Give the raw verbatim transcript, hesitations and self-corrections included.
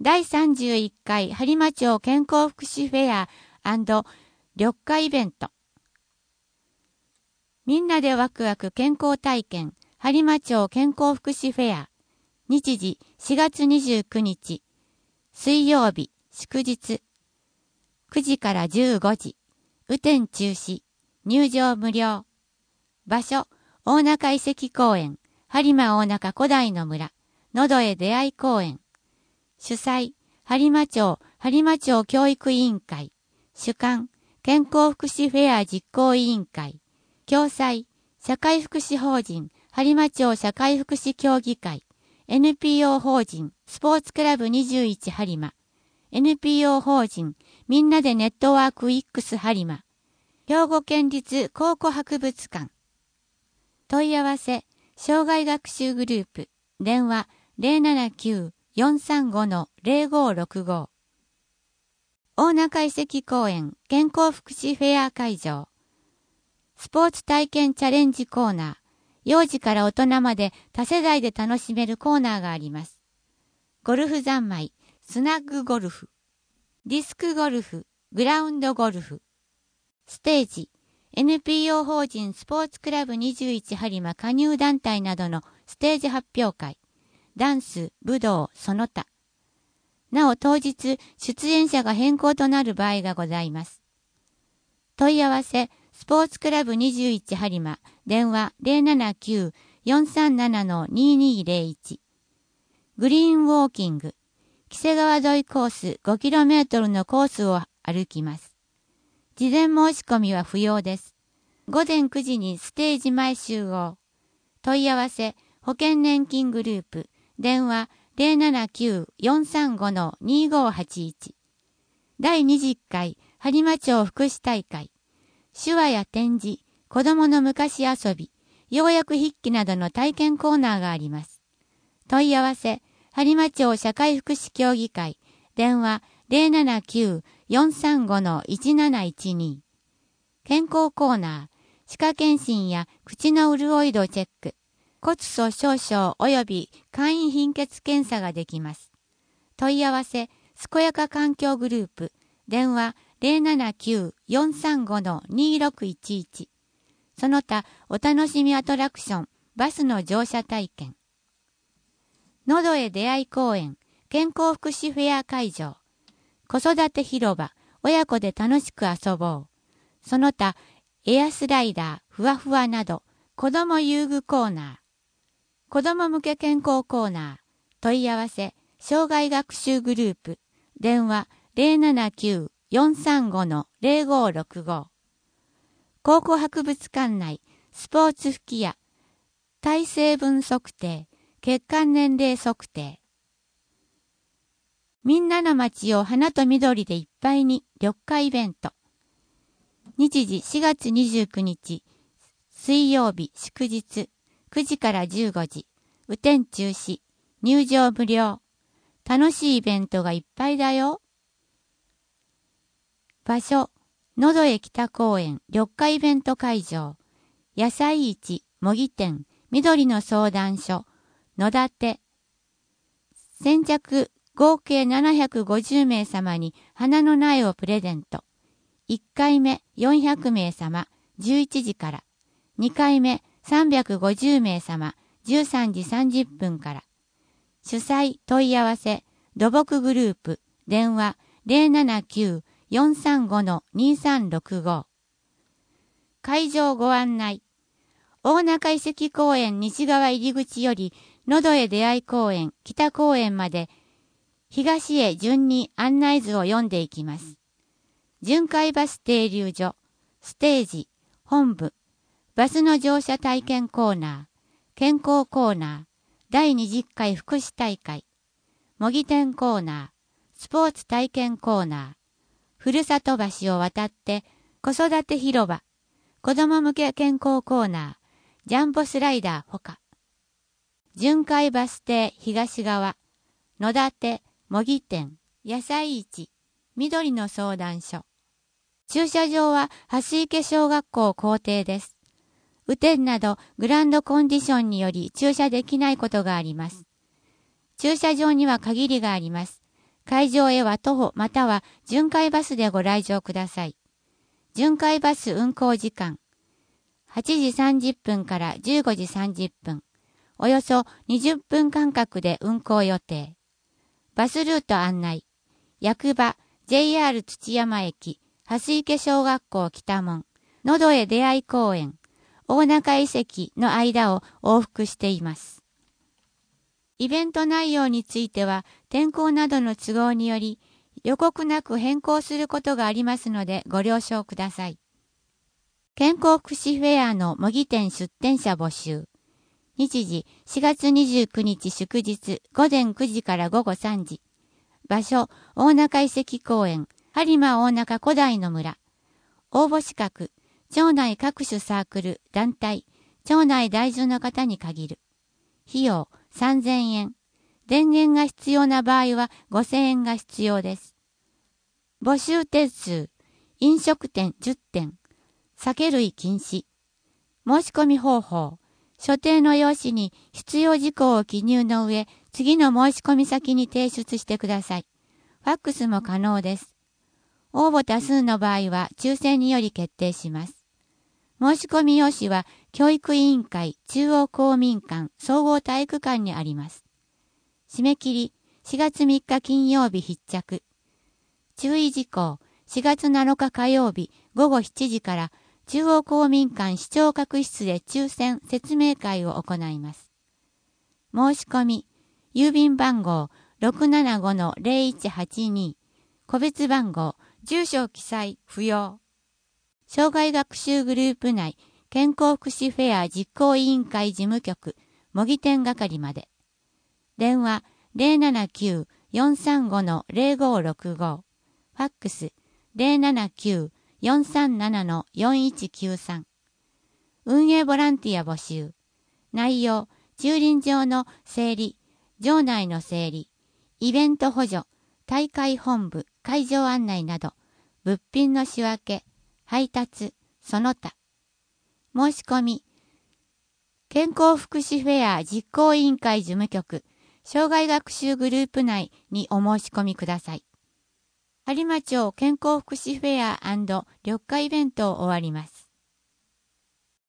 だいさんじゅういっかい播磨町健康福祉フェア&緑化イベント。みんなでワクワク健康体験播磨町健康福祉フェア。日時しがつにじゅうくにち水曜日祝日くじからじゅうごじ雨天中止入場無料。場所大中遺跡公園播磨大中古代の村のどへ出会い公園。主催播磨町播磨町教育委員会主幹健康福祉フェア実行委員会共催社会福祉法人播磨町社会福祉協議会 エヌピーオー 法人スポーツクラブにじゅういち播磨 エヌピーオー 法人みんなでネットワーク X 播磨兵庫県立考古博物館。問い合わせ障害学習グループ電話 ゼロななきゅう よんさんご ゼロごろくご。大中遺跡公園健康福祉フェア会場。スポーツ体験チャレンジコーナー。幼児から大人まで多世代で楽しめるコーナーがあります。ゴルフ三昧、スナッグゴルフ、ディスクゴルフ、グラウンドゴルフ。ステージ、エヌピーオー 法人スポーツクラブにじゅういち播磨加入団体などのステージ発表会。ダンス、武道、その他。なお当日、出演者が変更となる場合がございます。問い合わせ、スポーツクラブにじゅういち播磨、電話 ゼロななきゅう よんさんなな ににゼロいち。グリーンウォーキング、木瀬川沿いコース ごキロメートル のコースを歩きます。事前申し込みは不要です。午前くじにステージ前集合。問い合わせ、保険年金グループ、電話ゼロななきゅう よんさんご にごはちいち。だいにじゅっかい播磨町福祉大会。手話や展示、子供の昔遊び、要約筆記などの体験コーナーがあります。問い合わせ、播磨町社会福祉協議会、電話ゼロななきゅう よんさんご いちなないちに。健康コーナー、歯科検診や口の潤い度チェック、骨粗鬆症及び簡易貧血検査ができます。問い合わせ、健やか環境グループ、電話ゼロななきゅう よんさんご にろくいちいち。その他、お楽しみアトラクション、バスの乗車体験。のどへ出会い公園、健康福祉フェア会場。子育て広場、親子で楽しく遊ぼう。その他、エアスライダー、ふわふわなど、子供遊具コーナー。子供向け健康コーナー。問い合わせ、障害学習グループ。電話ゼロななきゅう よんさんご ゼロごろくご。考古博物館内、スポーツ吹き矢、体成分測定、血管年齢測定。みんなの街を花と緑でいっぱいに緑化イベント。日時しがつにじゅうくにち、水曜日祝日、くじからじゅうごじ、雨天中止、入場無料。楽しいイベントがいっぱいだよ。場所、のどへ北公園緑化イベント会場。野菜市、模擬店、緑の相談所、野立。先着合計ななひゃくごじゅうめいさまに花の苗をプレゼント。いっかいめよんひゃくめいさまじゅういちじから。にかいめさんびゃくごじゅうめいさまじゅうさんじさんじゅっぷんから。主催問い合わせ土木グループ電話ゼロななきゅう よんさんご にさんろくご。会場ご案内。大中遺跡公園西側入り口よりのどへ出会い公園北公園まで東へ順に案内図を読んでいきます。巡回バス停留所、ステージ、本部、バスの乗車体験コーナー、健康コーナー、だいにじゅっかい福祉大会、模擬店コーナー、スポーツ体験コーナー、ふるさと橋を渡って子育て広場、子供向け健康コーナー、ジャンボスライダーほか。巡回バス停東側、野立、模擬店、野菜市、緑の相談所。駐車場は蓮池小学校校庭です。雨天などグランドコンディションにより駐車できないことがあります。駐車場には限りがあります。 会場へは徒歩または巡回バスでご来場ください。巡回バス運行時間。はちじさんじゅっぷんからじゅうごじさんじゅっぷん。およそにじゅっぷん間隔で運行予定。バスルート案内。役場、ジェイアール 土山駅、蓮池小学校北門、のどへ出会い公園、大中遺跡の間を往復しています。イベント内容については、天候などの都合により、予告なく変更することがありますのでご了承ください。健康福祉フェアの模擬店出店者募集。日時しがつにじゅうくにち祝日ごぜんくじからごごさんじ。場所大中遺跡公園播磨大中古代の村。応募資格町内各種サークル団体町内在住の方に限る。費用さんぜんえん。電源が必要な場合はごせんえんが必要です。募集点数飲食店じゅってん。酒類禁止。申し込み方法。所定の用紙に必要事項を記入の上、次の申し込み先に提出してください。ファックスも可能です。応募多数の場合は抽選により決定します。申し込み用紙は教育委員会中央公民館総合体育館にあります。締め切りしがつみっか金曜日必着。注意事項しがつなのか火曜日ごごしちじから中央公民館視聴覚室で抽選説明会を行います。申し込み、郵便番号 ろくななごのぜろいちはちに、個別番号、住所記載不要。障害学習グループ内健康福祉フェア実行委員会事務局模擬店係まで。電話 ゼロななきゅう よんさんごのぜろごろくご。ファックス ゼロななきゅう よんさんななのよんいちきゅうさん。運営ボランティア募集。内容、駐輪場の整理、場内の整理、イベント補助、大会本部、会場案内など、物品の仕分け、配達、その他。申し込み。健康福祉フェア実行委員会事務局、障害学習グループ内にお申し込みください。播磨町健康福祉フェア&緑化イベントを終わります。